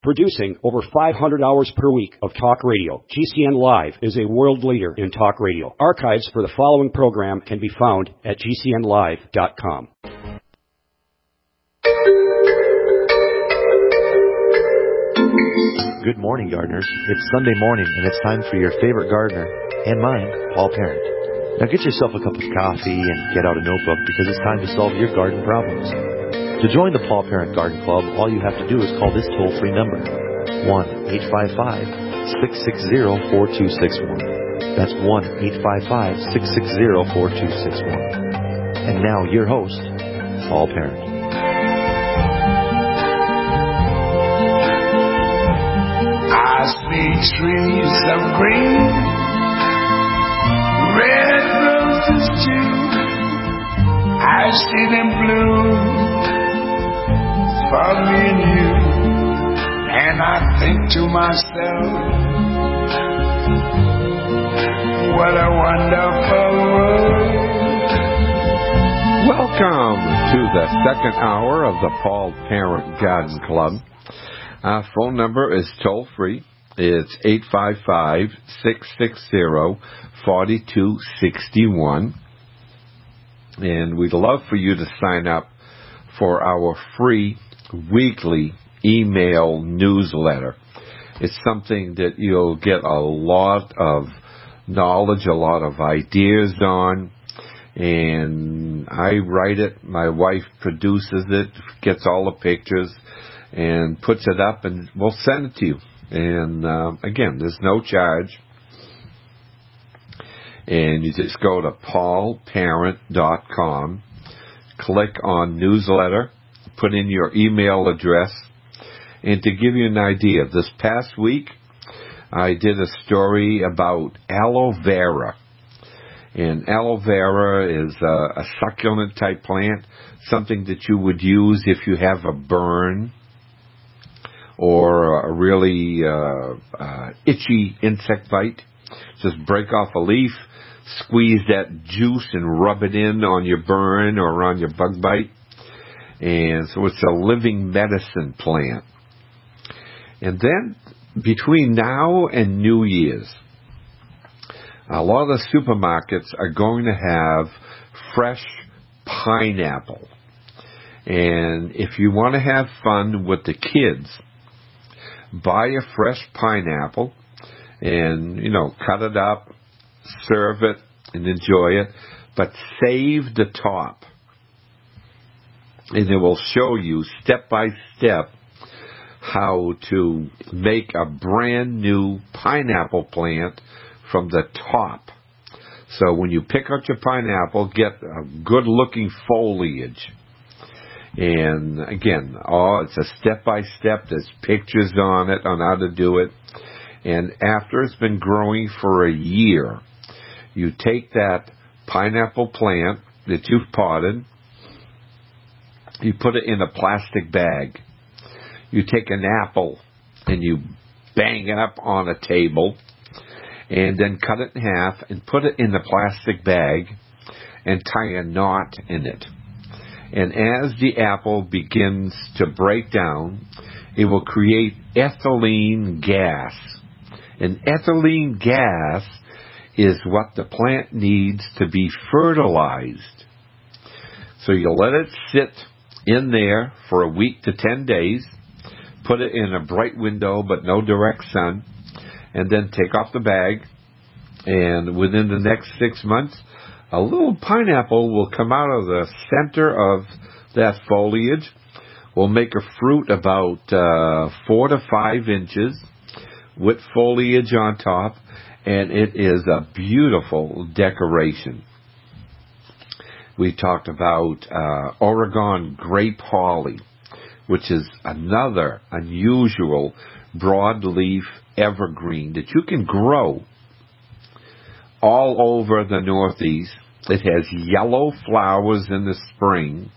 Producing over 500 hours per week of talk radio, GCN Live is a world leader in talk radio. Archives for the following program can be found at gcnlive.com. Good morning, gardeners. It's Sunday morning, and it's time for your favorite gardener, and mine, Paul Parent. Now get yourself a cup of coffee and get out a notebook because it's time to solve your garden problems. To join the Paul Parent Garden Club, all you have to do is call this toll-free number, 1-855-660-4261. That's 1-855-660-4261. And now, your host, Paul Parent. I see trees of green, red roses too. I see them bloom for me and you. And I think to myself, what a wonderful world. Welcome to the second hour of the Paul Parent Garden Club. Our phone number is toll-free. It's 855-660-4261. And we'd love for you to sign up for our free weekly email newsletter. It's something that you'll get a lot of knowledge, a lot of ideas on. And I write it, my wife produces it, gets all the pictures, and puts it up, and we'll send it to you. And again, there's no charge. And you just go to paulparent.com, click on newsletter, put in your email address. And to give you an idea, this past week, I did a story about aloe vera. And aloe vera is a succulent type plant, something that you would use if you have a burn or a really itchy insect bite. Just break off a leaf, squeeze that juice and rub it in on your burn or on your bug bite. And so it's a living medicine plant. And then between now and New Year's, a lot of the supermarkets are going to have fresh pineapple. And if you want to have fun with the kids, buy a fresh pineapple and, cut it up, serve it, and enjoy it. But save the top. And it will show you step by step how to make a brand new pineapple plant from the top. So when you pick out your pineapple, get a good looking foliage. And again, it's a step by step. There's pictures on it on how to do it. And after it's been growing for a year, you take that pineapple plant that you've potted, you put it in a plastic bag. You take an apple and you bang it up on a table and then cut it in half and put it in the plastic bag and tie a knot in it. And as the apple begins to break down, it will create ethylene gas. And ethylene gas is what the plant needs to be fertilized. So you let it sit in there for a week to 10 days, put it in a bright window but no direct sun, and then take off the bag, and within the next 6 months, a little pineapple will come out of the center of that foliage. Will make a fruit about 4 to 5 inches with foliage on top, and it is a beautiful decoration. We talked about Oregon grape holly, which is another unusual broadleaf evergreen that you can grow all over the Northeast. It has yellow flowers in the spring,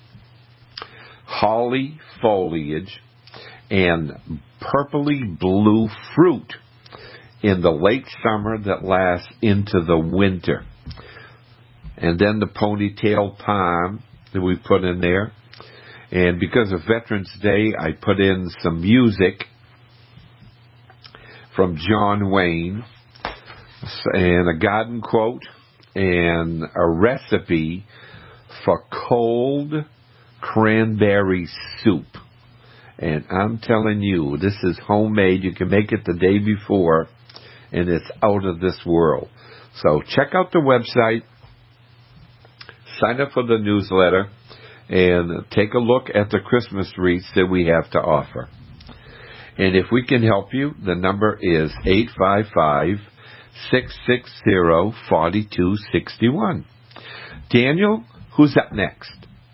holly foliage, and purpley blue fruit in the late summer that lasts into the winter. And then the ponytail palm that we put in there. And because of Veterans Day, I put in some music from John Wayne, and a garden quote, and a recipe for cold cranberry soup. And I'm telling you, this is homemade. You can make it the day before, and it's out of this world. So check out the website, sign up for the newsletter, and take a look at the Christmas wreaths that we have to offer. And if we can help you, the number is 855-660-4261. Daniel, who's up next?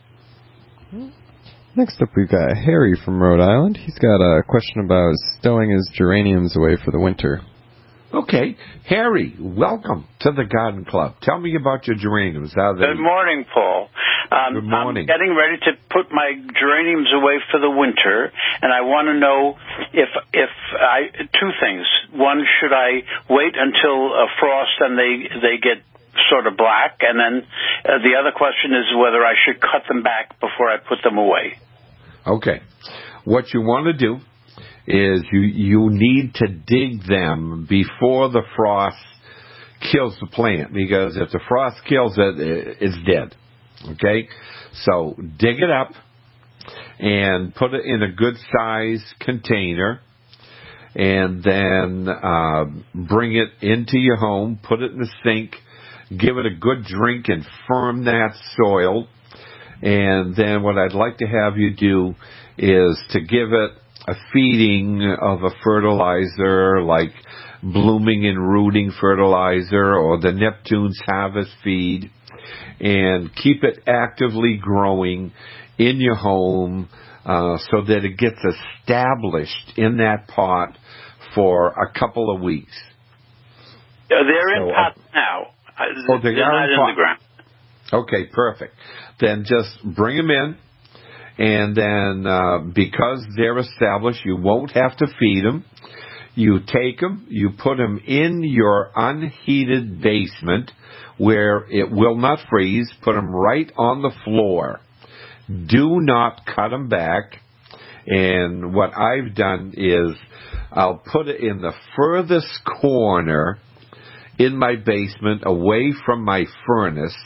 Next up, we've got Harry from Rhode Island. He's got a question about stowing his geraniums away for the winter. Okay. Harry, welcome to the Garden Club. Tell me about your geraniums. Good morning, Paul. Good morning. I'm getting ready to put my geraniums away for the winter, and I want to know if two things. One, should I wait until frost and they get sort of black? And then the other question is whether I should cut them back before I put them away. Okay. What you want to do is you need to dig them before the frost kills the plant, because if the frost kills it, it's dead. Okay? So dig it up and put it in a good size container, and then bring it into your home, put it in the sink, give it a good drink and firm that soil. And then what I'd like to have you do is to give it a feeding of a fertilizer like Blooming and Rooting fertilizer or the Neptune's Harvest feed, and keep it actively growing in your home so that it gets established in that pot for a couple of weeks. They're in pots now. They're not in the ground. Okay, perfect. Then just bring them in, and then because they're established, you won't have to feed them. You take them, you put them in your unheated basement where it will not freeze. Put them right on the floor. Do not cut them back. And what I've done is I'll put it in the furthest corner in my basement away from my furnace,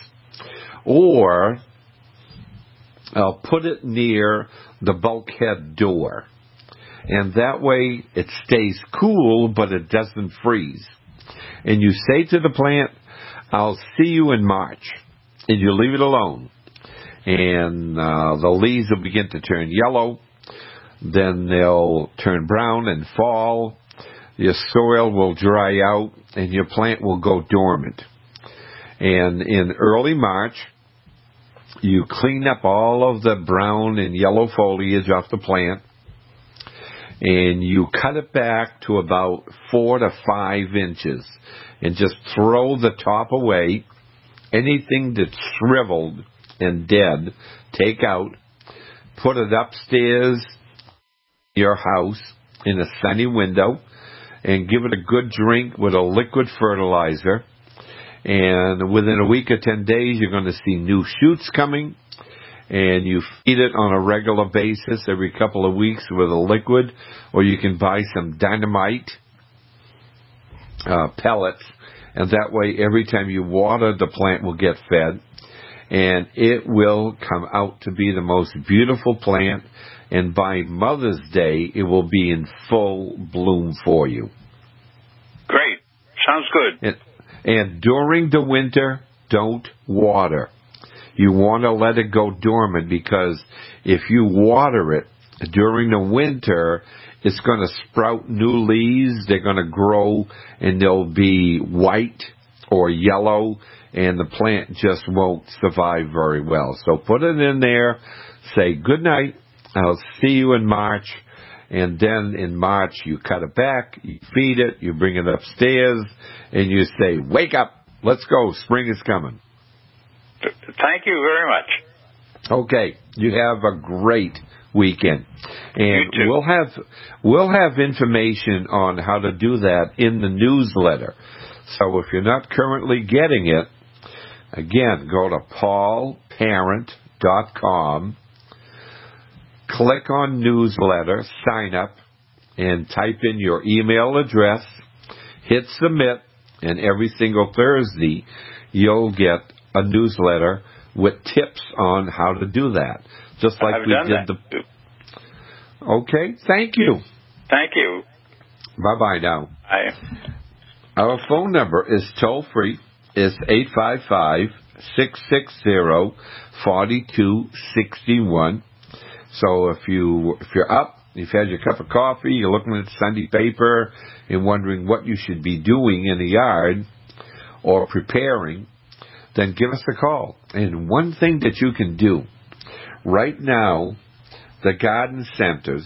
or I'll put it near the bulkhead door. And that way it stays cool, but it doesn't freeze. And you say to the plant, I'll see you in March. And you leave it alone. And the leaves will begin to turn yellow. Then they'll turn brown and fall. Your soil will dry out, and your plant will go dormant. And in early March, you clean up all of the brown and yellow foliage off the plant, and you cut it back to about 4 to 5 inches, and just throw the top away. Anything that's shriveled and dead, take out. Put it upstairs in your house in a sunny window, and give it a good drink with a liquid fertilizer. And within a week or 10 days, you're going to see new shoots coming. And you feed it on a regular basis every couple of weeks with a liquid, or you can buy some dynamite pellets. And that way, every time you water, the plant will get fed. And it will come out to be the most beautiful plant. And by Mother's Day, it will be in full bloom for you. Great. Sounds good. And during the winter, don't water. You want to let it go dormant, because if you water it during the winter, it's going to sprout new leaves. They're going to grow, and they'll be white or yellow, and the plant just won't survive very well. So put it in there, say good night, I'll see you in March, and then in March you cut it back, you feed it, you bring it upstairs, and you say, wake up, let's go, spring is coming. Thank you very much. Okay, you have a great weekend. And you too. we'll have information on how to do that in the newsletter. So if you're not currently getting it, again, go to paulparent.com, click on newsletter, sign up, and type in your email address, hit submit, and every single Thursday you'll get a newsletter with tips on how to do that. Just like we did Okay, thank you. Thank you. Bye-bye now. Bye. Our phone number is toll-free. It's 855-660-4261. So if you're up, you've had your cup of coffee, you're looking at the Sunday paper and wondering what you should be doing in the yard or preparing, then give us a call. And one thing that you can do, right now, the garden centers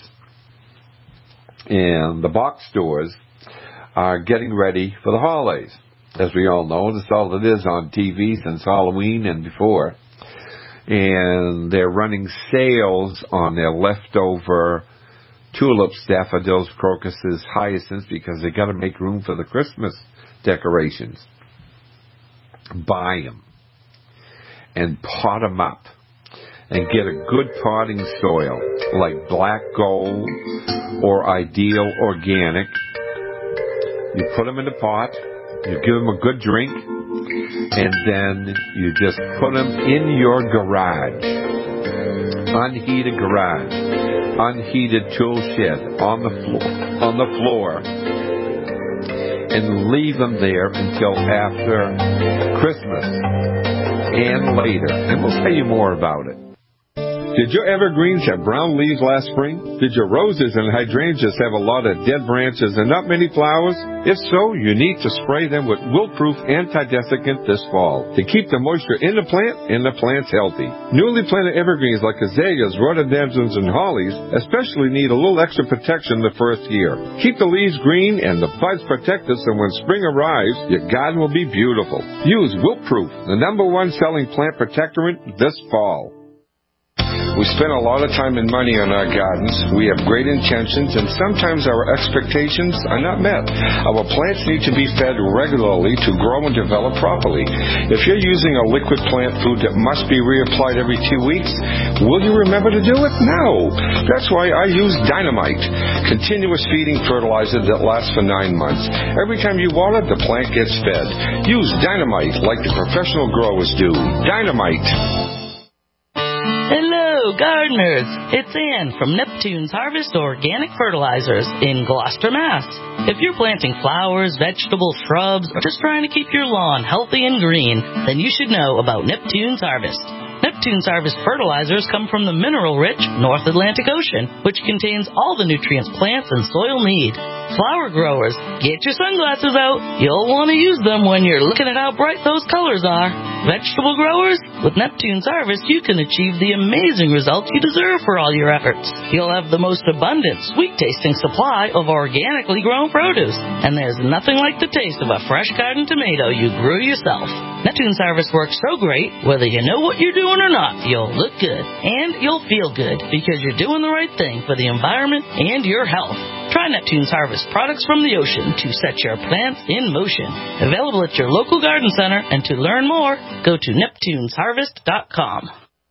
and the box stores are getting ready for the holidays. As we all know, that's all it is on TV since Halloween and before. And they're running sales on their leftover tulips, daffodils, crocuses, hyacinths, because they got to make room for the Christmas decorations. Buy them and pot them up and get a good potting soil like Black Gold or Ideal Organic. You put them in the pot, you give them a good drink, and then you just put them in your garage, unheated garage, unheated tool shed, on the floor, and leave them there until after Christmas and later. And we'll tell you more about it. Did your evergreens have brown leaves last spring? Did your roses and hydrangeas have a lot of dead branches and not many flowers? If so, you need to spray them with Wilt-Proof Anti-Desiccant this fall to keep the moisture in the plant and the plants healthy. Newly planted evergreens like azaleas, rhododendrons, and hollies especially need a little extra protection the first year. Keep the leaves green and the buds protected so when spring arrives, your garden will be beautiful. Use Wilt-Proof, the #1 selling plant protectorant this fall. We spend a lot of time and money on our gardens. We have great intentions, and sometimes our expectations are not met. Our plants need to be fed regularly to grow and develop properly. If you're using a liquid plant food that must be reapplied every 2 weeks, will you remember to do it? No. That's why I use Dynamite, continuous feeding fertilizer that lasts for 9 months. Every time you water, the plant gets fed. Use Dynamite like the professional growers do. Dynamite. Hello, gardeners! It's Ann from Neptune's Harvest Organic Fertilizers in Gloucester, Mass. If you're planting flowers, vegetables, shrubs, or just trying to keep your lawn healthy and green, then you should know about Neptune's Harvest. Neptune's Harvest fertilizers come from the mineral-rich North Atlantic Ocean, which contains all the nutrients plants and soil need. Flower growers, get your sunglasses out. You'll want to use them when you're looking at how bright those colors are. Vegetable growers, with Neptune's Harvest, you can achieve the amazing results you deserve for all your efforts. You'll have the most abundant, sweet-tasting supply of organically grown produce. And there's nothing like the taste of a fresh garden tomato you grew yourself. Neptune's Harvest works so great, whether you know what you're doing or not, you'll look good. And you'll feel good, because you're doing the right thing for the environment and your health. Try Neptune's Harvest products from the ocean to set your plants in motion. Available at your local garden center, and to learn more, go to neptunesharvest.com.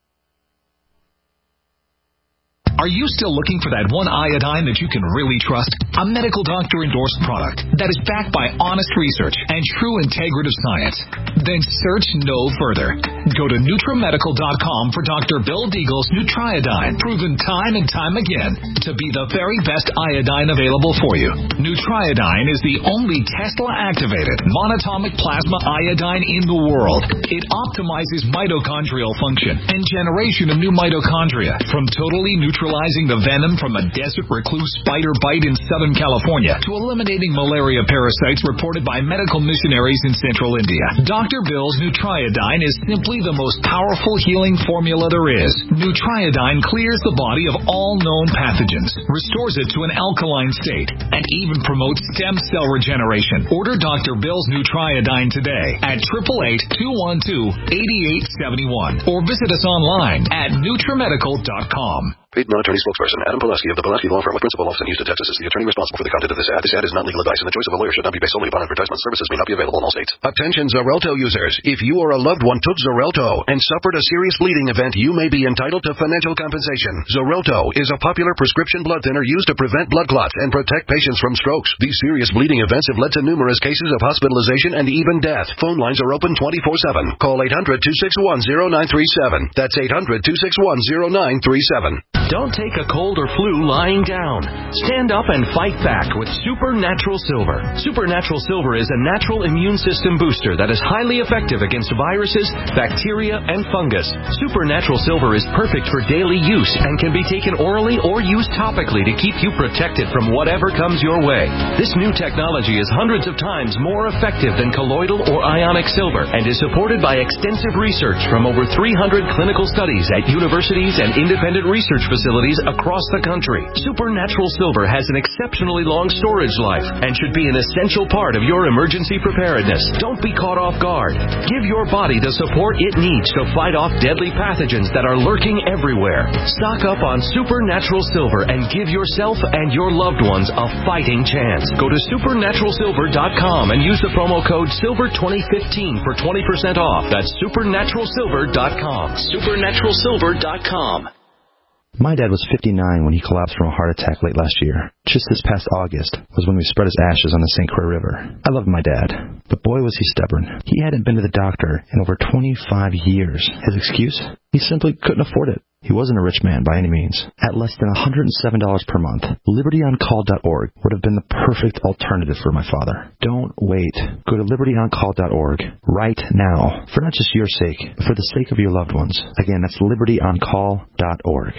Are you still looking for that one iodine that you can really trust? A medical doctor-endorsed product that is backed by honest research and true integrative science? Then search no further. Go to NutriMedical.com for Dr. Bill Deagle's Nutriodine, proven time and time again to be the very best iodine available for you. Nutriodine is the only Tesla-activated monatomic plasma iodine in the world. It optimizes mitochondrial function and generation of new mitochondria from totally neutralizing the venom from a desert recluse spider bite in Southern California to eliminating malaria parasites reported by medical missionaries in Central India. Dr. Bill's Nutriodine is simply the most powerful healing formula there is. Nutriodine clears the body of all known pathogens, restores it to an alkaline state, and even promotes stem cell regeneration. Order Dr. Bill's Nutriodine today at 888-212-8871 or visit us online at NutriMedical.com. Paid non-attorney spokesperson Adam Pulaski of the Pulaski Law Firm with principal office in Houston, Texas is the attorney responsible for the content of this ad. This ad is not legal advice, and the choice of a lawyer should not be based solely upon advertisement. Services may not be available in all states. Attention Xarelto users. If you or a loved one took Xarelto and suffered a serious bleeding event, you may be entitled to financial compensation. Xarelto is a popular prescription blood thinner used to prevent blood clots and protect patients from strokes. These serious bleeding events have led to numerous cases of hospitalization and even death. Phone lines are open 24/7. Call 800-261-0937. That's 800-261-0937. Don't take a cold or flu lying down. Stand up and fight back with Supernatural Silver. Supernatural Silver is a natural immune system booster that is highly effective against viruses, bacteria, and fungus. Supernatural Silver is perfect for daily use and can be taken orally or used topically to keep you protected from whatever comes your way. This new technology is hundreds of times more effective than colloidal or ionic silver and is supported by extensive research from over 300 clinical studies at universities and independent research facilities across the country. Supernatural Silver has an exceptionally long storage life and should be an essential part of your emergency preparedness. Don't be caught off guard. Give your body the support it needs to fight off deadly pathogens that are lurking everywhere. Stock up on Supernatural Silver and give yourself and your loved ones a fighting chance. Go to supernaturalsilver.com and use the promo code SILVER2015 for 20% off. That's supernaturalsilver.com. supernaturalsilver.com. My dad was 59 when he collapsed from a heart attack late last year. Just this past August was when we spread his ashes on the St. Croix River. I loved my dad, but boy was he stubborn. He hadn't been to the doctor in over 25 years. His excuse? He simply couldn't afford it. He wasn't a rich man by any means. At less than $107 per month, LibertyOnCall.org would have been the perfect alternative for my father. Don't wait. Go to LibertyOnCall.org right now, for not just your sake, but for the sake of your loved ones. Again, that's LibertyOnCall.org.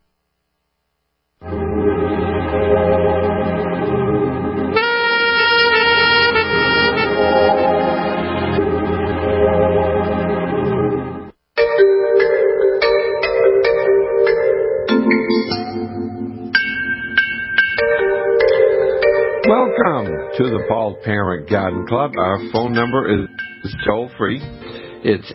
Welcome to the Paul Parent Garden Club. Our phone number is toll free. It's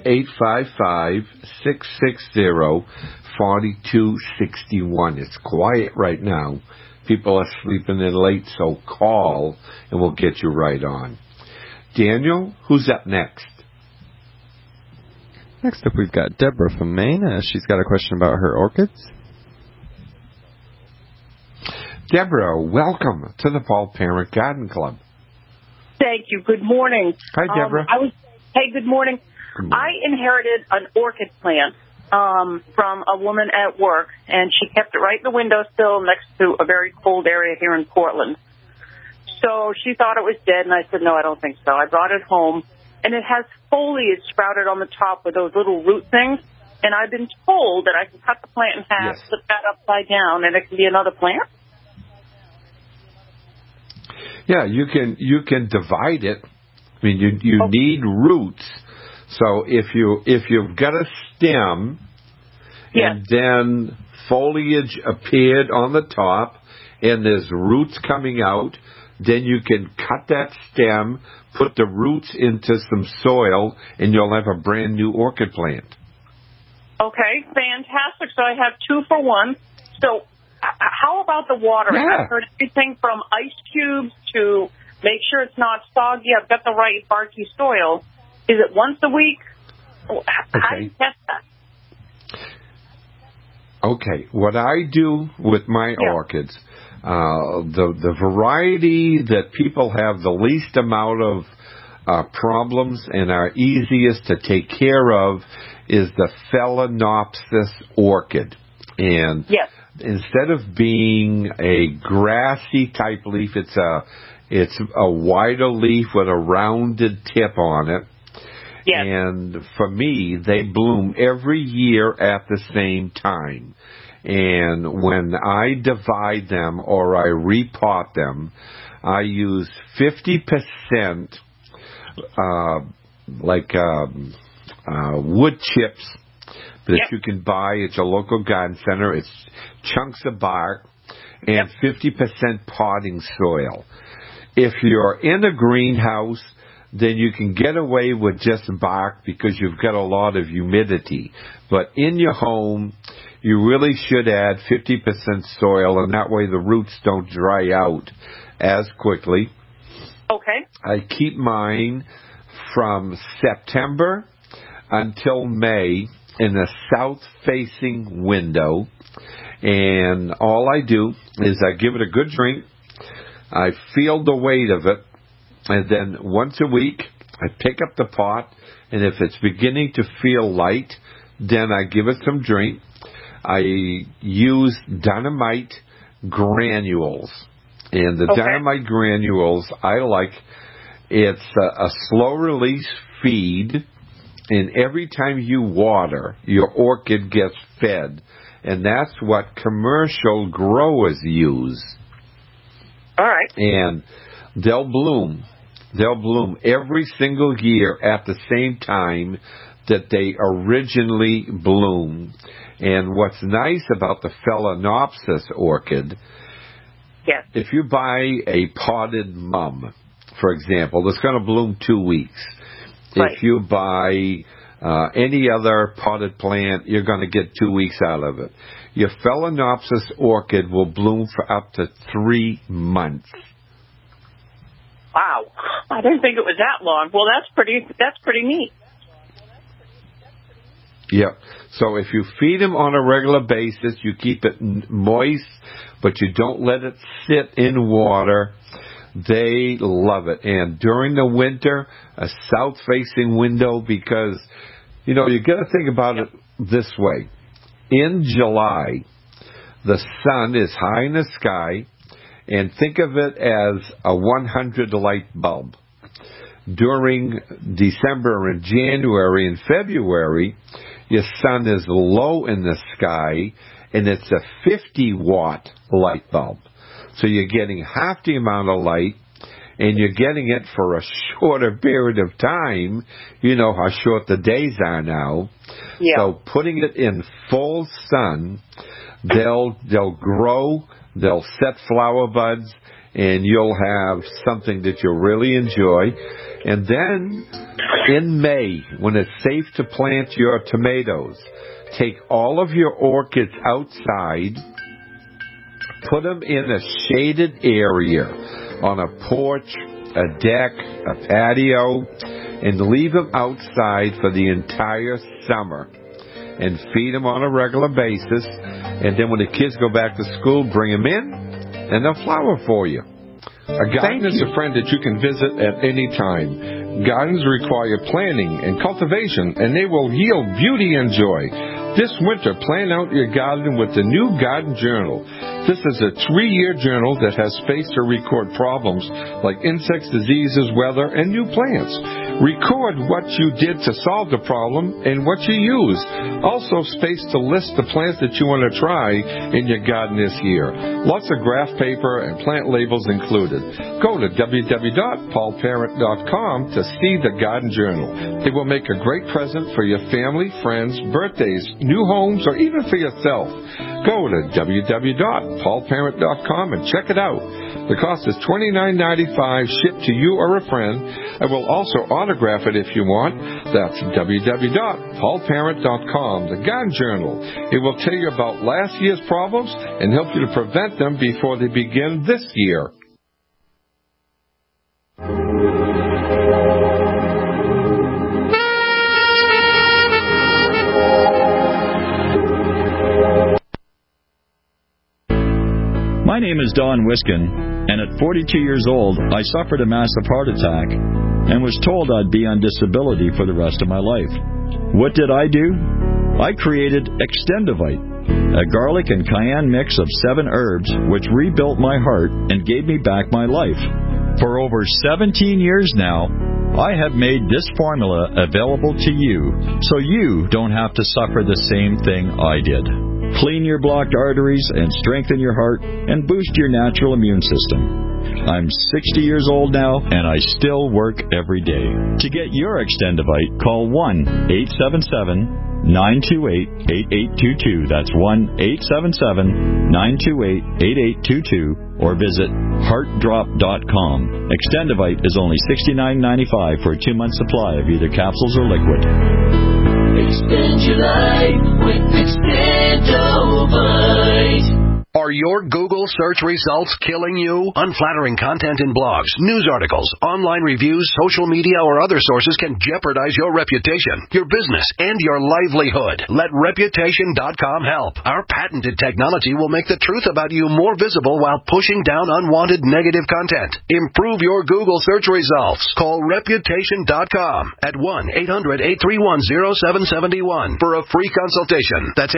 855-660-4261. It's quiet right now. People are sleeping in late, so call and we'll get you right on. Daniel, who's up next? Next up, we've got Deborah from Maine. She's got a question about her orchids. Deborah, welcome to the Paul Parent Garden Club. Thank you. Good morning. Hi, Deborah. Hey, good morning. I inherited an orchid plant from a woman at work, and she kept it right in the windowsill next to a very cold area here in Portland. So she thought it was dead, and I said, no, I don't think so. I brought it home, and it has foliage sprouted on the top with those little root things, and I've been told that I can cut the plant in half, flip that upside down, and it can be another plant. Yeah, you can divide it. I mean, you need roots. So if you've got a stem, and then foliage appeared on the top, and there's roots coming out, then you can cut that stem, put the roots into some soil, and you'll have a brand new orchid plant. Okay, fantastic. So I have 2 for 1. So how about the water? Yeah. I've heard everything from ice cubes to make sure it's not soggy. I've got the right barky soil. Is it once a week? How do you test that? Okay, what I do with my orchids, the variety that people have the least amount of problems and are easiest to take care of is the Phalaenopsis orchid. And instead of being a grassy type leaf, it's a wider leaf with a rounded tip on it. Yes. And for me, they bloom every year at the same time. And when I divide them or I repot them, I use 50% wood chips that you can buy at your local garden center. It's chunks of bark and 50% potting soil. If you're in a greenhouse, then you can get away with just bark because you've got a lot of humidity. But in your home, you really should add 50% soil, and that way the roots don't dry out as quickly. Okay. I keep mine from September until May in a south-facing window, and all I do is I give it a good drink, I feel the weight of it, and then once a week I pick up the pot, and if it's beginning to feel light, then I give it some drink. I use dynamite granules, and the dynamite granules I like. It's a slow-release feed, and every time you water, your orchid gets fed, and that's what commercial growers use. All right. And they'll bloom. They'll bloom every single year at the same time that they originally bloomed. And what's nice about the Phalaenopsis orchid, if you buy a potted mum, for example, that's going to bloom 2 weeks. Right. If you buy any other potted plant, you're going to get 2 weeks out of it. Your Phalaenopsis orchid will bloom for up to 3 months. Wow. I didn't think it was that long. Well, that's pretty neat. Yep. So if you feed them on a regular basis, you keep it moist, but you don't let it sit in water, they love it. And during the winter, a south-facing window, because, you got to think about it this way. In July, the sun is high in the sky, and think of it as a 100 light bulb. During December and January and February, your sun is low in the sky, and it's a 50-watt light bulb. So you're getting half the amount of light, and you're getting it for a shorter period of time. You know how short the days are now. Yeah. So putting it in full sun, they'll grow, they'll set flower buds, and you'll have something that you'll really enjoy. And then in May, when it's safe to plant your tomatoes, take all of your orchids outside, put them in a shaded area on a porch, a deck, a patio, and leave them outside for the entire summer. And feed them on a regular basis. And then when the kids go back to school, bring them in, and they'll flower for you. A garden is a friend that you can visit at any time. Gardens require planning and cultivation, and they will yield beauty and joy. This winter, plan out your garden with the new Garden Journal. This is a 3-year journal that has space to record problems like insects, diseases, weather, and new plants. Record what you did to solve the problem and what you used. Also space to list the plants that you want to try in your garden this year. Lots of graph paper and plant labels included. Go to www.paulparent.com to see the Garden Journal. It will make a great present for your family, friends, birthdays, new homes, or even for yourself. Go to www.paulparent.com and check it out. The cost is $29.95 shipped to you or a friend. I will also autograph it if you want. That's www.paulparent.com, the Garden Journal. It will tell you about last year's problems and help you to prevent them before they begin this year. My name is Don Wiskin, and at 42 years old, I suffered a massive heart attack and was told I'd be on disability for the rest of my life. What did I do? I created Extendivite, a garlic and cayenne mix of 7 herbs which rebuilt my heart and gave me back my life. For over 17 years now, I have made this formula available to you so you don't have to suffer the same thing I did. Clean your blocked arteries and strengthen your heart and boost your natural immune system. I'm 60 years old now, and I still work every day. To get your Extendivite, call 1-877-928-8822. That's 1-877-928-8822. Or visit heartdrop.com. Extendivite is only $69.95 for a 2-month supply of either capsules or liquid. Spend your life with Extendovite. Are your Google search results killing you? Unflattering content in blogs, news articles, online reviews, social media, or other sources can jeopardize your reputation, your business, and your livelihood. Let Reputation.com help. Our patented technology will make the truth about you more visible while pushing down unwanted negative content. Improve your Google search results. Call Reputation.com at 1-800-831-0771 for a free consultation. That's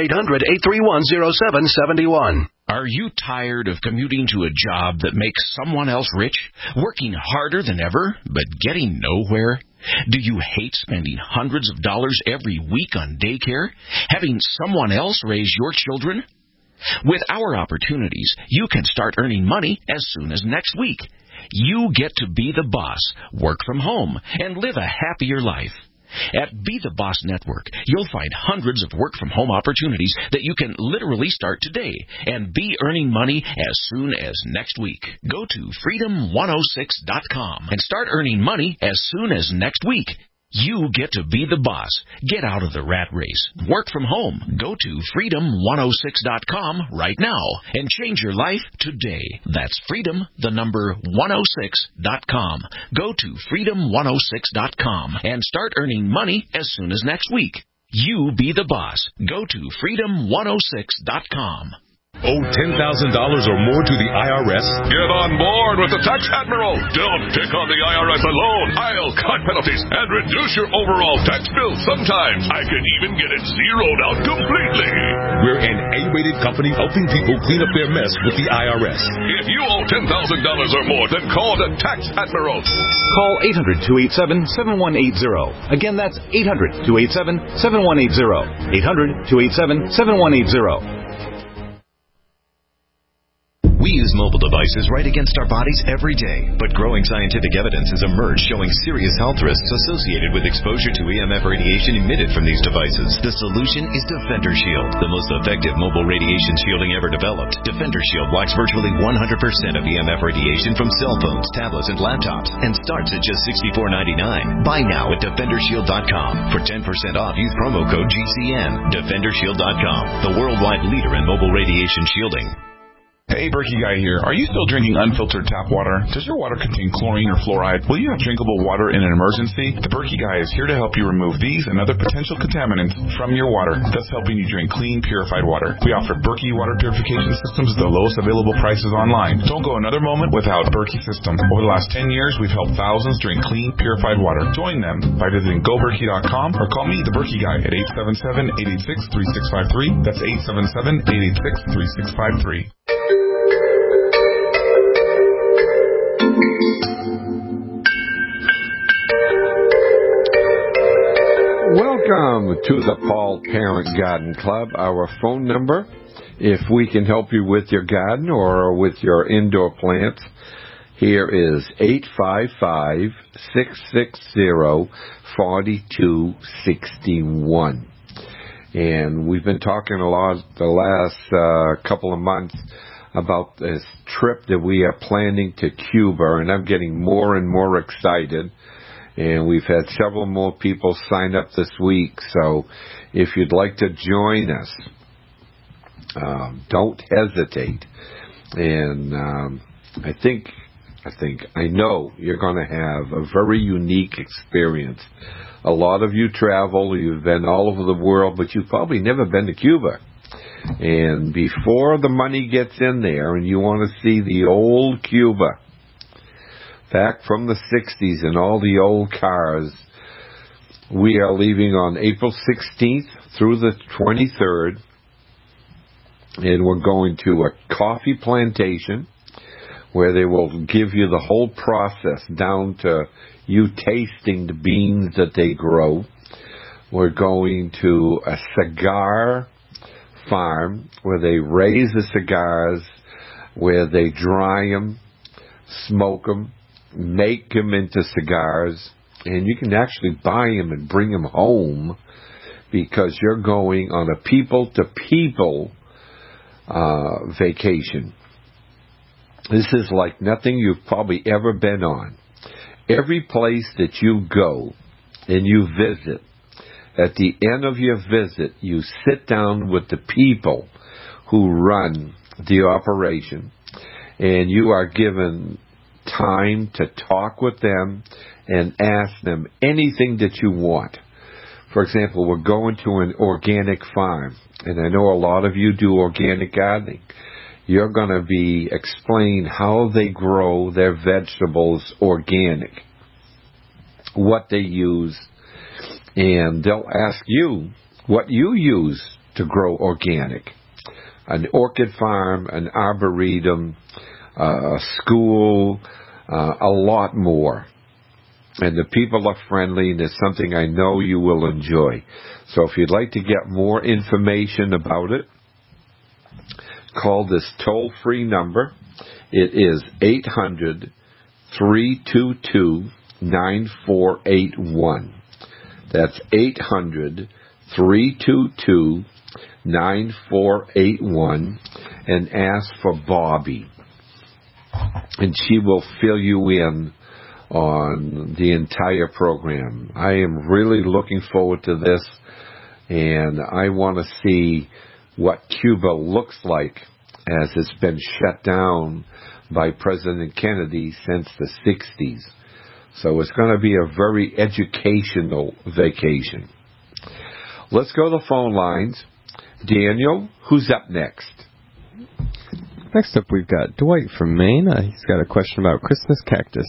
800-831-0771. Are you tired of commuting to a job that makes someone else rich, working harder than ever, but getting nowhere? Do you hate spending hundreds of dollars every week on daycare, having someone else raise your children? With our opportunities, you can start earning money as soon as next week. You get to be the boss, work from home, and live a happier life. At Be the Boss Network, you'll find hundreds of work-from-home opportunities that you can literally start today and be earning money as soon as next week. Go to freedom106.com and start earning money as soon as next week. You get to be the boss. Get out of the rat race. Work from home. Go to freedom106.com right now and change your life today. That's freedom106.com. Go to freedom106.com and start earning money as soon as next week. You be the boss. Go to freedom106.com. Owe $10,000 or more to the IRS? Get on board with the Tax Admiral. Don't pick on the IRS alone. I'll cut penalties and reduce your overall tax bill. Sometimes I can even get it zeroed out completely. We're an A-rated company helping people clean up their mess with the IRS. If you owe $10,000 or more, then call the Tax Admiral. Call 800-287-7180. Again, that's 800-287-7180. 800-287-7180. We use mobile devices right against our bodies every day, but growing scientific evidence has emerged showing serious health risks associated with exposure to EMF radiation emitted from these devices. The solution is Defender Shield, the most effective mobile radiation shielding ever developed. Defender Shield blocks virtually 100% of EMF radiation from cell phones, tablets, and laptops, and starts at just $64.99. Buy now at DefenderShield.com. For 10% off, use promo code GCN. DefenderShield.com, the worldwide leader in mobile radiation shielding. Hey, Berkey Guy here. Are you still drinking unfiltered tap water? Does your water contain chlorine or fluoride? Will you have drinkable water in an emergency? The Berkey Guy is here to help you remove these and other potential contaminants from your water, thus helping you drink clean, purified water. We offer Berkey water purification systems at the lowest available prices online. Don't go another moment without a Berkey system. Over the last 10 years, we've helped thousands drink clean, purified water. Join them by visiting GoBerkey.com or call me, the Berkey Guy, at 877-886-3653. That's 877-886-3653. Welcome to the Paul Parent Garden Club. Our phone number, if we can help you with your garden or with your indoor plants, here is 855-660-4261. And we've been talking a lot the last couple of months about this trip that we are planning to Cuba, and I'm getting more and more excited. And we've had several more people sign up this week. So if you'd like to join us, don't hesitate. And I know you're going to have a very unique experience. A lot of you travel. You've been all over the world, but you've probably never been to Cuba. And before the money gets in there and you want to see the old Cuba, back from the 60s and all the old cars, we are leaving on April 16th through the 23rd, and we're going to a coffee plantation where they will give you the whole process down to you tasting the beans that they grow. We're going to a cigar farm where they raise the cigars, where they dry them, smoke them, make them into cigars, and you can actually buy them and bring them home because you're going on a people-to-people vacation. This is like nothing you've probably ever been on. Every place that you go and you visit, at the end of your visit, you sit down with the people who run the operation, and you are given time to talk with them and ask them anything that you want. For example, we're going to an organic farm, and I know a lot of you do organic gardening. You're going to be explain how they grow their vegetables organic, what they use, and they'll ask you what you use to grow organic. An orchid farm, an arboretum, a school, a lot more. And the people are friendly, and it's something I know you will enjoy. So if you'd like to get more information about it, call this toll-free number. It is 800-322-9481. That's 800-322-9481, and ask for Bobby. And she will fill you in on the entire program. I am really looking forward to this, and I want to see what Cuba looks like as it's been shut down by President Kennedy since the 60s. So it's going to be a very educational vacation. Let's go to the phone lines. Daniel, who's up next? Next up, we've got Dwight from Maine. He's got a question about Christmas cactus.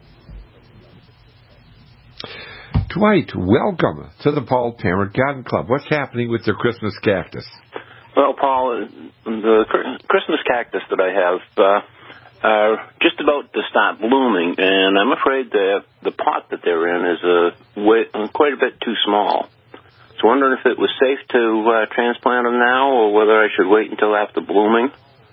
Dwight, welcome to the Paul Parent Garden Club. What's happening with your Christmas cactus? Well, Paul, the Christmas cactus that I have are just about to start blooming, and I'm afraid that the pot that they're in is quite a bit too small. So I'm wondering if it was safe to transplant them now, or whether I should wait until after blooming.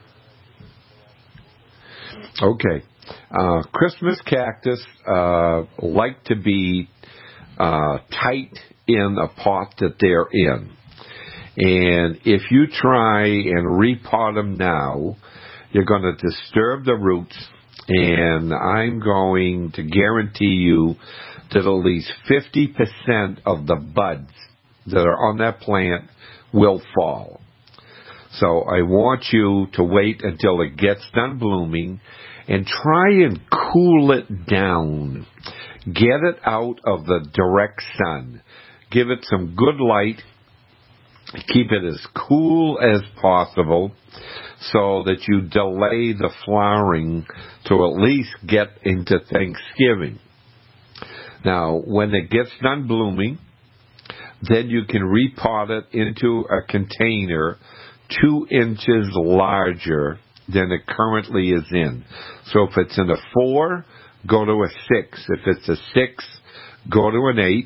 Okay. Christmas cactus like to be tight in a pot that they're in. And if you try and repot them now, you're going to disturb the roots, and I'm going to guarantee you that at least 50% of the buds that are on that plant will fall. So I want you to wait until it gets done blooming and try and cool it down. Get it out of the direct sun. Give it some good light. Keep it as cool as possible so that you delay the flowering to at least get into Thanksgiving. Now, when it gets done blooming, then you can repot it into a container 2 inches larger than it currently is in. So if it's in a 4, go to a 6. If it's a 6, go to an 8.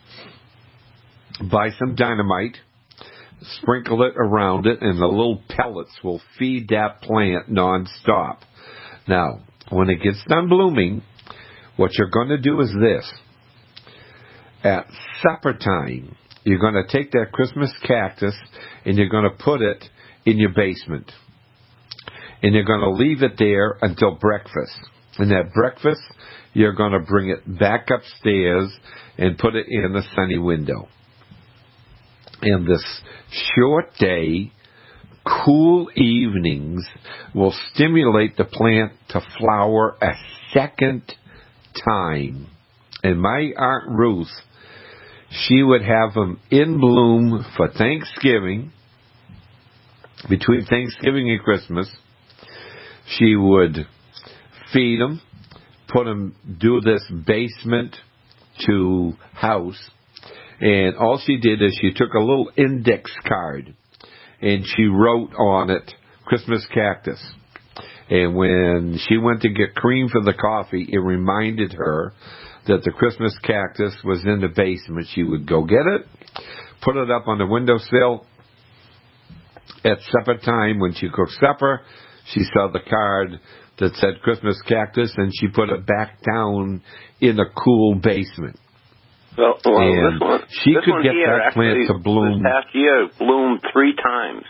Buy some dynamite. Sprinkle it around it, and the little pellets will feed that plant nonstop. Now, when it gets done blooming, what you're going to do is this. At supper time, you're going to take that Christmas cactus and you're going to put it in your basement. And you're going to leave it there until breakfast. And at breakfast, you're going to bring it back upstairs and put it in the sunny window. And this short day, cool evenings will stimulate the plant to flower a second time. And my Aunt Ruth, she would have them in bloom for Thanksgiving, between Thanksgiving and Christmas. She would feed them, put them, do this basement to house. And all she did is she took a little index card and she wrote on it, Christmas cactus. And when she went to get cream for the coffee, it reminded her that the Christmas cactus was in the basement. She would go get it, put it up on the windowsill. At supper time, when she cooked supper, she saw the card that said Christmas cactus, and she put it back down in a cool basement. Well, and she could get that plant to bloom. This past year, bloomed 3 times.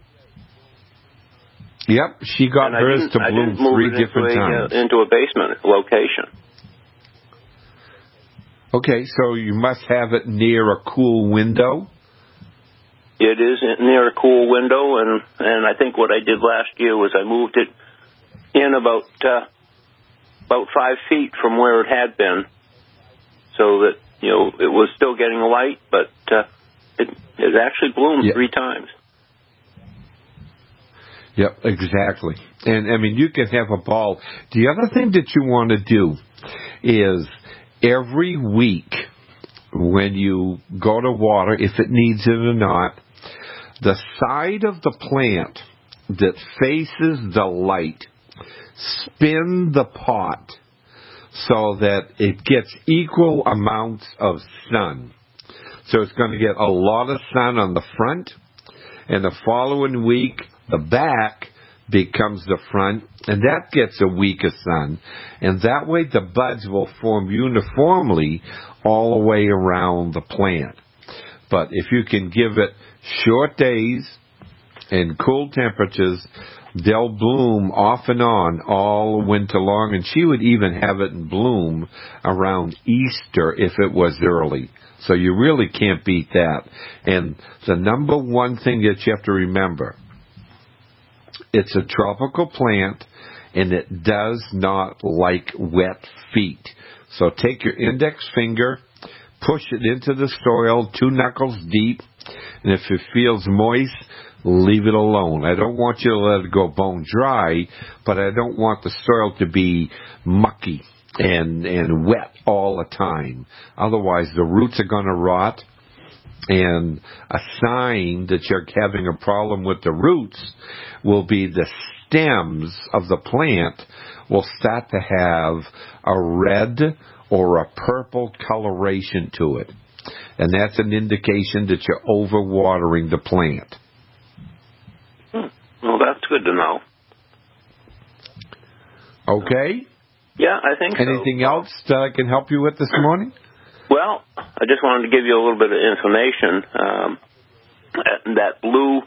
Yep, she got hers to bloom 3 different times. Into a basement location. Okay, so you must have it near a cool window. It is near a cool window, and I think what I did last year was I moved it in about 5 feet from where it had been, so that it was still getting light, but it actually bloomed 3 times. Yep, exactly. And I mean, you can have a bulb. The other thing that you want to do is every week when you go to water, if it needs it or not, the side of the plant that faces the light, spin the pot so that it gets equal amounts of sun. So it's going to get a lot of sun on the front, and the following week, the back becomes the front, and that gets a week of sun. And that way the buds will form uniformly all the way around the plant. But if you can give it short days and cool temperatures, they'll bloom off and on all winter long. And she would even have it in bloom around Easter if it was early. So you really can't beat that. And the number one thing that you have to remember, it's a tropical plant, and it does not like wet feet. So take your index finger, push it into the soil 2 knuckles deep, and if it feels moist, leave it alone. I don't want you to let it go bone dry, but I don't want the soil to be mucky and wet all the time. Otherwise, the roots are going to rot. And a sign that you're having a problem with the roots will be the stems of the plant will start to have a red or a purple coloration to it. And that's an indication that you're overwatering the plant. Well, that's good to know. Okay? Yeah, I think so. Anything else that I can help you with this morning? Well, I just wanted to give you a little bit of information. That blue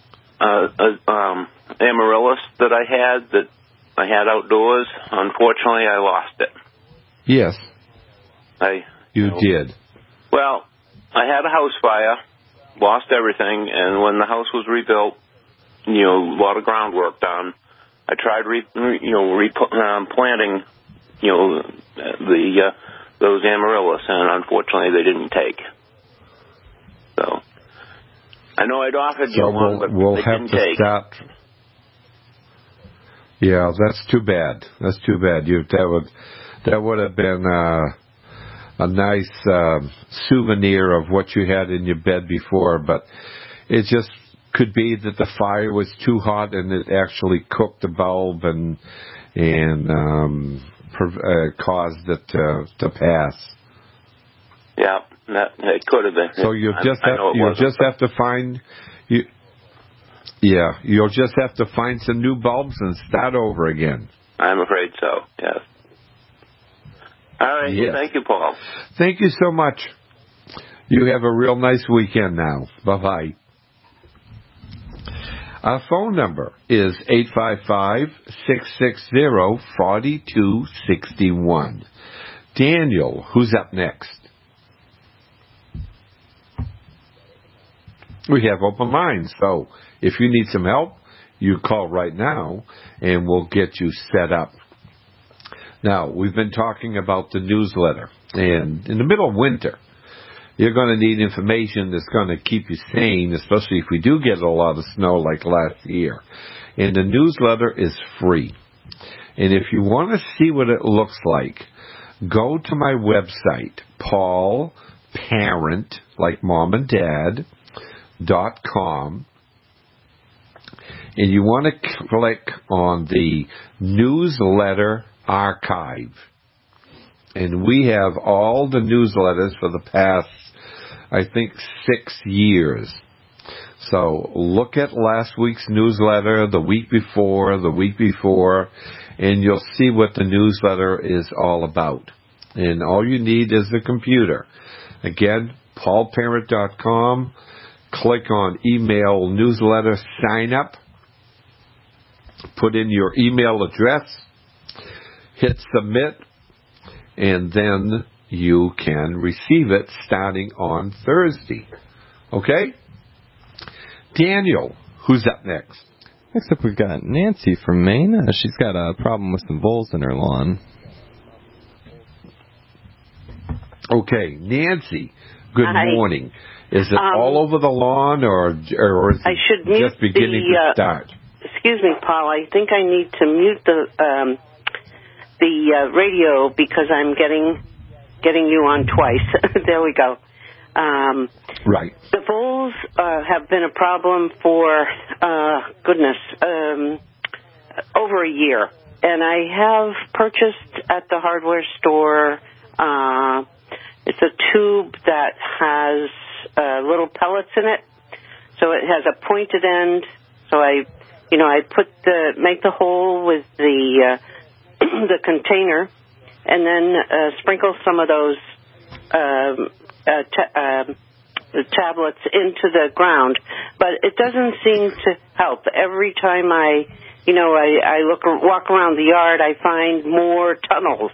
amaryllis that I had outdoors, unfortunately, I lost it. Yes. You did. Well, I had a house fire, lost everything, and when the house was rebuilt, a lot of groundwork done. I tried planting, those amaryllis, and unfortunately they didn't take. So I know I'd offered you one, but we'll they have didn't to take. stop. Yeah, that's too bad. That's too bad. That would have been a nice souvenir of what you had in your bed before, but it just could be that the fire was too hot and it actually cooked the bulb and caused it to pass. Yeah, it could have been. So you'll just have to find some new bulbs and start over again. I'm afraid so. Yes. All right. Yes. Thank you, Paul. Thank you so much. You have a real nice weekend now. Bye-bye. Our phone number is 855-660-4261. Daniel, who's up next? We have open lines, so if you need some help, you call right now and we'll get you set up. Now, we've been talking about the newsletter, and in the middle of winter, you're going to need information that's going to keep you sane, especially if we do get a lot of snow like last year. And the newsletter is free. And if you want to see what it looks like, go to my website, paulparent, like mom and dad, .com, and you want to click on the newsletter archive. And we have all the newsletters for the past, I think, 6 years. So look at last week's newsletter, the week before, and you'll see what the newsletter is all about. And all you need is the computer. Again, paulparent.com. Click on email newsletter sign up. Put in your email address. Hit submit. And then you can receive it starting on Thursday. Okay? Daniel, who's up next? Next up, we've got Nancy from Maine. She's got a problem with some voles in her lawn. Okay, Nancy, good morning. Is it all over the lawn, or is it just beginning to start? Excuse me, Paul. I think I need to mute the radio because I'm getting you on twice. There we go. Right. The voles have been a problem for over a year, and I have purchased at the hardware store. It's a tube that has little pellets in it, so it has a pointed end. So I make the hole with the the container, and then sprinkle some of those tablets into the ground. But it doesn't seem to help. Every time I walk around the yard, I find more tunnels.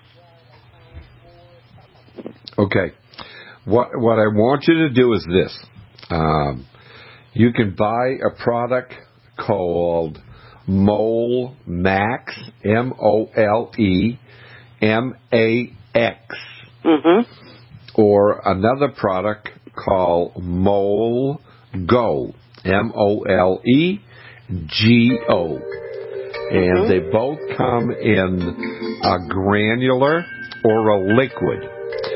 Okay. What I want you to do is this. You can buy a product called Mole Max, MOLEMAX, or another product called Mole Go, MOLEGO, and they both come in a granular or a liquid.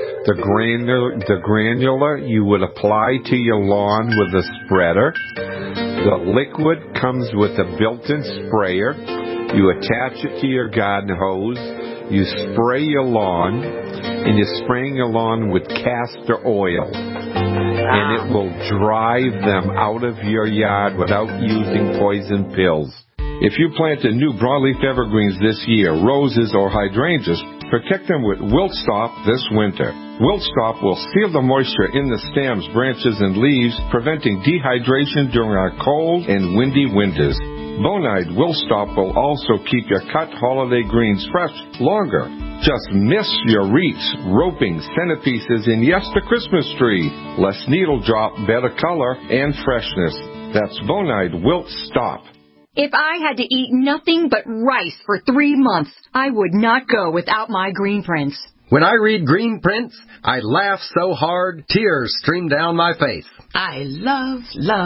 The granular you would apply to your lawn with a spreader. The liquid comes with a built-in sprayer. You attach it to your garden hose. You spray your lawn, and you're spraying your lawn with castor oil. And it will drive them out of your yard without using poison pills. If you planted new broadleaf evergreens this year, roses or hydrangeas, protect them with Wilt Stop this winter. Wilt Stop will seal the moisture in the stems, branches, and leaves, preventing dehydration during our cold and windy winters. Bonide Wilt Stop will also keep your cut holiday greens fresh longer. Just miss your wreaths, roping, centerpieces, and yes, the Christmas tree. Less needle drop, better color, and freshness. That's Bonide Wilt Stop. If I had to eat nothing but rice for 3 months, I would not go without my Green Prints. When I read Green Prints, I laugh so hard, tears stream down my face. I love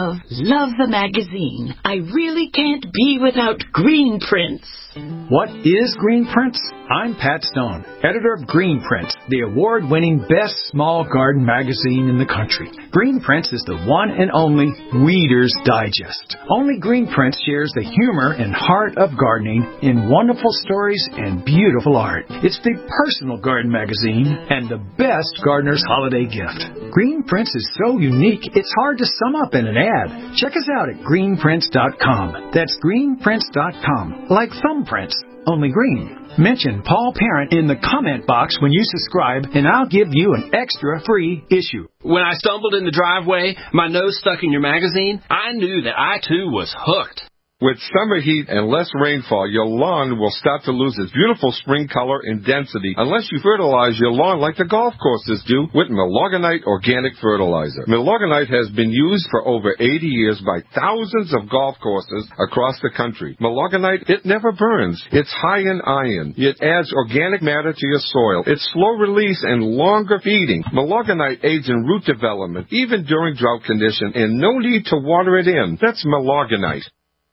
the magazine. I really can't be without Green Prints. What is Green Prints? I'm Pat Stone, editor of Green Prints, the award-winning best small garden magazine in the country. Green Prints is the one and only Reader's Digest. Only Green Prints shares the humor and heart of gardening in wonderful stories and beautiful art. It's the personal garden magazine and the best gardener's holiday gift. Green Prints is so unique, it's hard to sum up in an ad. Check us out at greenprints.com. That's greenprints.com. Like thumbprints, only green. Mention Paul Parent in the comment box when you subscribe, and I'll give you an extra free issue. When I stumbled in the driveway, my nose stuck in your magazine, I knew that I too was hooked. With summer heat and less rainfall, your lawn will start to lose its beautiful spring color and density unless you fertilize your lawn like the golf courses do with Milorganite organic fertilizer. Milorganite has been used for over 80 years by thousands of golf courses across the country. Milorganite, it never burns. It's high in iron. It adds organic matter to your soil. It's slow release and longer feeding. Milorganite aids in root development, even during drought condition, and no need to water it in. That's Milorganite.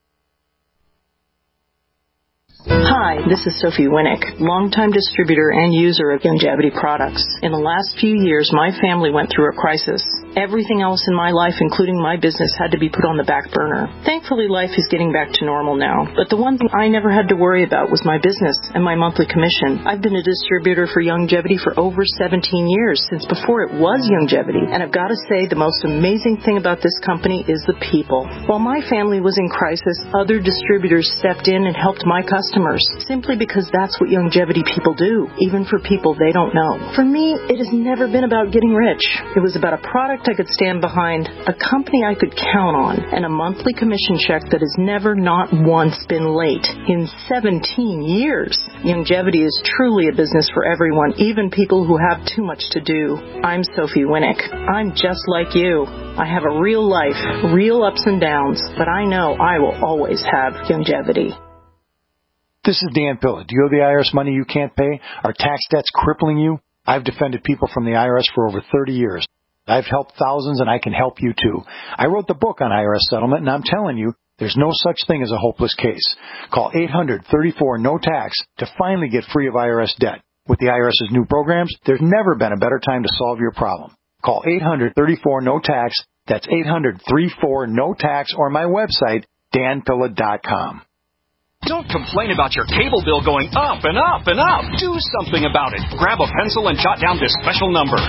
Hi, this is Sophie Winnick, longtime distributor and user of Youngevity products. In the last few years, my family went through a crisis. Everything else in my life, including my business, had to be put on the back burner. Thankfully, life is getting back to normal now. But the one thing I never had to worry about was my business and my monthly commission. I've been a distributor for Youngevity for over 17 years, since before it was Youngevity. And I've got to say, the most amazing thing about this company is the people. While my family was in crisis, other distributors stepped in and helped my customers, simply because that's what Youngevity people do, even for people they don't know. For me, it has never been about getting rich. It was about a product I could stand behind a company I could count on and a monthly commission check that has never not once been late in 17 years. Longevity is truly a business for everyone, even people who have too much to do. I'm Sophie Winnick. I'm just like you. I have a real life, real ups and downs, but I know I will always have longevity. This is Dan Pilla. Do you owe the IRS money you can't pay? Are tax debts crippling you? I've defended people from the IRS for over 30 years. I've helped thousands, and I can help you too. I wrote the book on IRS settlement, and I'm telling you, there's no such thing as a hopeless case. Call 800-34-NO-TAX to finally get free of IRS debt. With the IRS's new programs, there's never been a better time to solve your problem. Call 800-34-NO-TAX. That's 800-34-NO-TAX, or my website, danpilla.com. Don't complain about your cable bill going up and up and up. Do something about it. Grab a pencil and jot down this special number,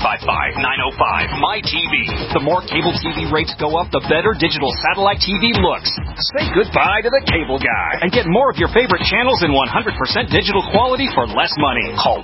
1-855-905-MY-TV. The more cable TV rates go up, the better digital satellite TV looks. Say goodbye to the cable guy and get more of your favorite channels in 100% digital quality for less money. Call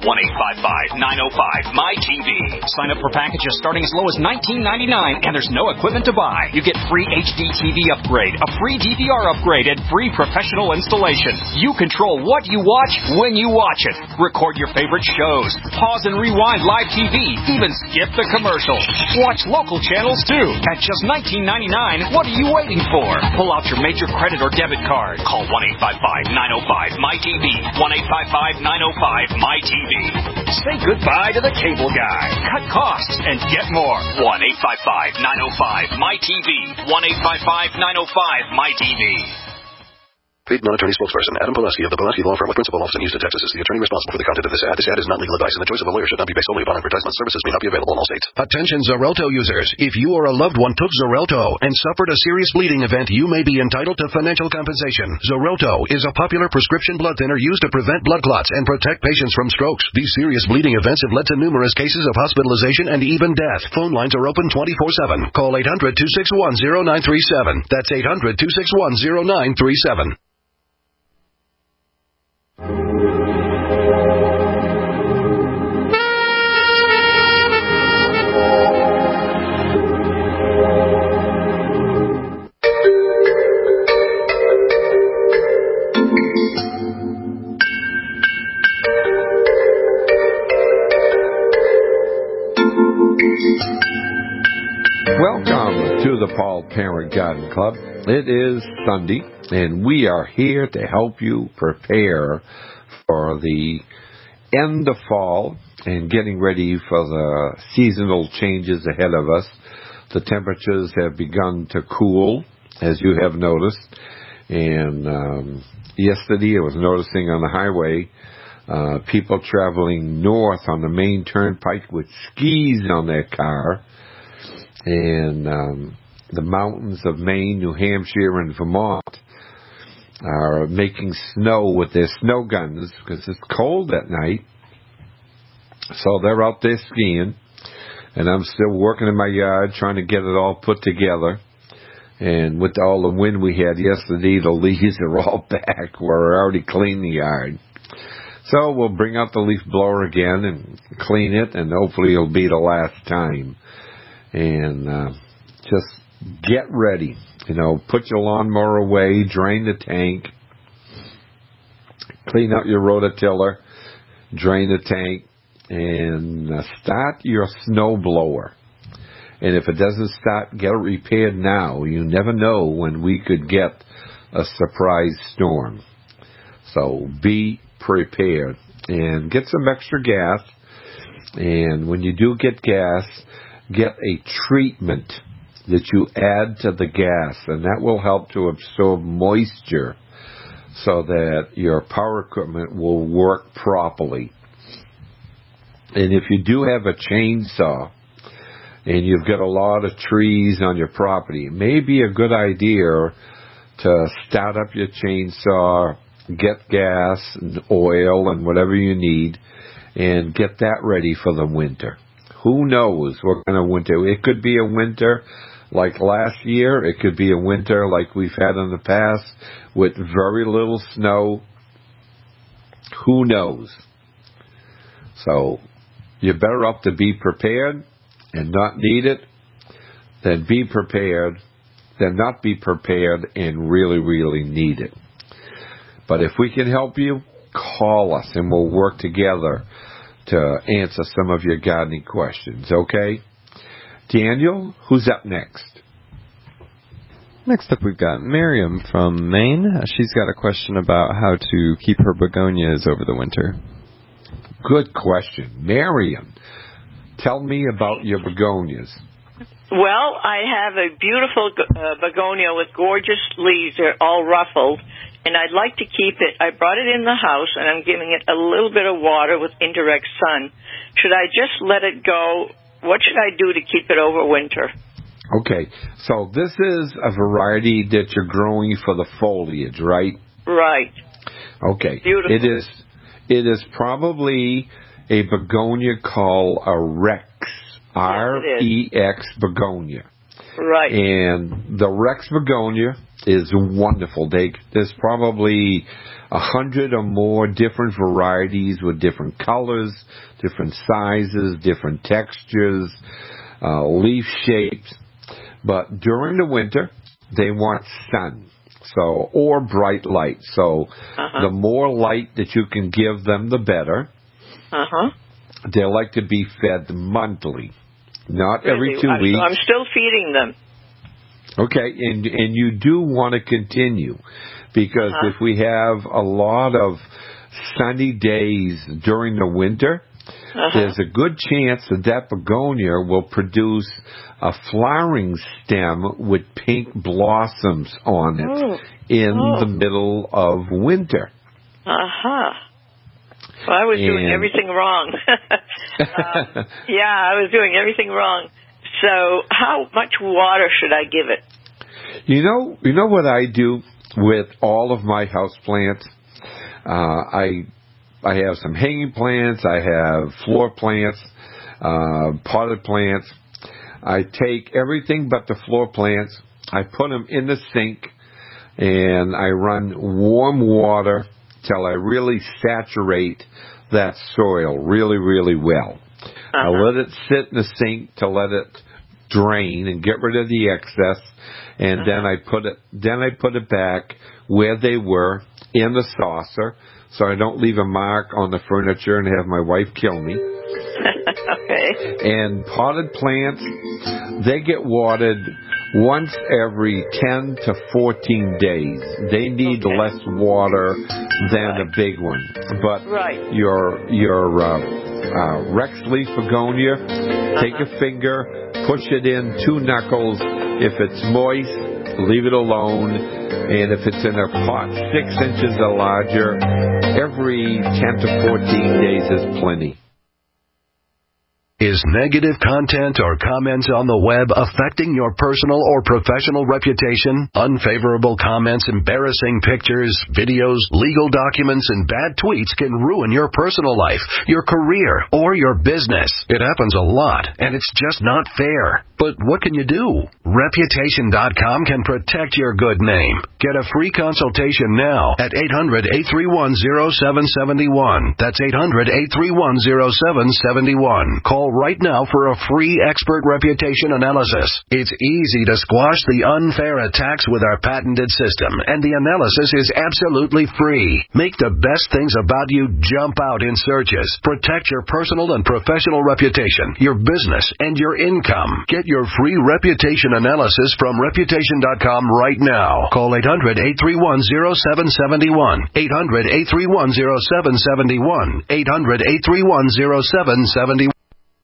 1-855-905-MY-TV. Sign up for packages starting as low as $19.99, and there's no equipment to buy. You get free HD TV upgrade, a free DVR upgrade, and free professional installation. You control what you watch when you watch it. Record your favorite shows. Pause and rewind live TV. Even skip the commercials. Watch local channels too. At just $19.99, what are you waiting for? Pull out your major credit or debit card. Call 1-855-905-MY-TV. 1-855-905-MY-TV. Say goodbye to the cable guy. Cut costs and get more. 1-855-905-MY-TV. 1-855-905-MY-TV. Paid non-attorney spokesperson Adam Pulaski of the Pulaski Law Firm with principal office in Houston, Texas is the attorney responsible for the content of this ad. This ad is not legal advice, and the choice of a lawyer should not be based solely upon advertisement. Services may not be available in all states. Attention Xarelto users. If you or a loved one took Xarelto and suffered a serious bleeding event, you may be entitled to financial compensation. Xarelto is a popular prescription blood thinner used to prevent blood clots and protect patients from strokes. These serious bleeding events have led to numerous cases of hospitalization and even death. Phone lines are open 24/7. Call 800-261-0937. That's 800-261-0937. Welcome to the Paul Parent Garden Club. It is Sunday, and we are here to help you prepare for the end of fall and getting ready for the seasonal changes ahead of us. The temperatures have begun to cool, as you have noticed. And yesterday I was noticing on the highway people traveling north on the main turnpike with skis on their car. And the mountains of Maine, New Hampshire, and Vermont are making snow with their snow guns because it's cold at night. So they're out there skiing, and I'm still working in my yard trying to get it all put together. And with all the wind we had yesterday, the leaves are all back. We're already cleaned the yard. So we'll bring out the leaf blower again and clean it, and hopefully it'll be the last time. And just get ready. Put your lawnmower away, drain the tank, clean out your rototiller, drain the tank, and start your snow blower. And if it doesn't start, get it repaired now. You never know when we could get a surprise storm. So be prepared and get some extra gas. And when you do get gas, get a treatment that you add to the gas, and that will help to absorb moisture so that your power equipment will work properly. And if you do have a chainsaw and you've got a lot of trees on your property, it may be a good idea to start up your chainsaw, get gas and oil and whatever you need, and get that ready for the winter. Who knows what kind of winter? It could be a winter like last year. It could be a winter like we've had in the past with very little snow. Who knows? So you're better off to be prepared and not need it than be prepared, than not be prepared and really, really need it. But if we can help you, call us and we'll work together to answer some of your gardening questions, okay? Daniel, who's up next? Next up, we've got Miriam from Maine. She's got a question about how to keep her begonias over the winter. Good question. Miriam, tell me about your begonias. Well, I have a beautiful begonia with gorgeous leaves. They're all ruffled, and I'd like to keep it. I brought it in the house, and I'm giving it a little bit of water with indirect sun. Should I just let it go? What should I do to keep it over winter? Okay, so this is a variety that you're growing for the foliage, right? Right. Okay. Beautiful. It is probably a begonia called a Rex, R-E-X begonia. Right. And the Rex begonia is wonderful. There's probably 100 or more different varieties with different colors, different sizes, different textures, leaf shapes. But during the winter, they want sun, or bright light. So the more light that you can give them, the better. They like to be fed monthly, not every 2 weeks. I'm still feeding them. Okay, and you do want to continue, because if we have a lot of sunny days during the winter, there's a good chance that begonia will produce a flowering stem with pink blossoms on it in the middle of winter. Well, I was doing everything wrong. I was doing everything wrong. So how much water should I give it? You know what I do with all of my houseplants? I have some hanging plants. I have floor plants, potted plants. I take everything but the floor plants. I put them in the sink, and I run warm water till I really saturate that soil really, really well. I let it sit in the sink to let it drain and get rid of the excess, and then I put it back where they were in the saucer, so I don't leave a mark on the furniture and have my wife kill me. Okay. And potted plants, they get watered once every 10 to 14 days. They need less water than a big one. But your Rex leaf begonia, take a finger, push it in 2 knuckles. If it's moist, leave it alone. And if it's in a pot 6 inches or larger, every 10 to 14 days is plenty. Is negative content or comments on the web affecting your personal or professional reputation? Unfavorable comments, embarrassing pictures, videos, legal documents, and bad tweets can ruin your personal life, your career, or your business. It happens a lot, and it's just not fair. But what can you do? Reputation.com can protect your good name. Get a free consultation now at 800-831-0771. That's 800-831-0771. Call right now for a free expert reputation analysis. It's easy to squash the unfair attacks with our patented system, and the analysis is absolutely free. Make the best things about you jump out in searches. Protect your personal and professional reputation, your business, and your income. Get your free reputation analysis from Reputation.com right now. Call 800-831-0771. 800-831-0771. 800-831-0771.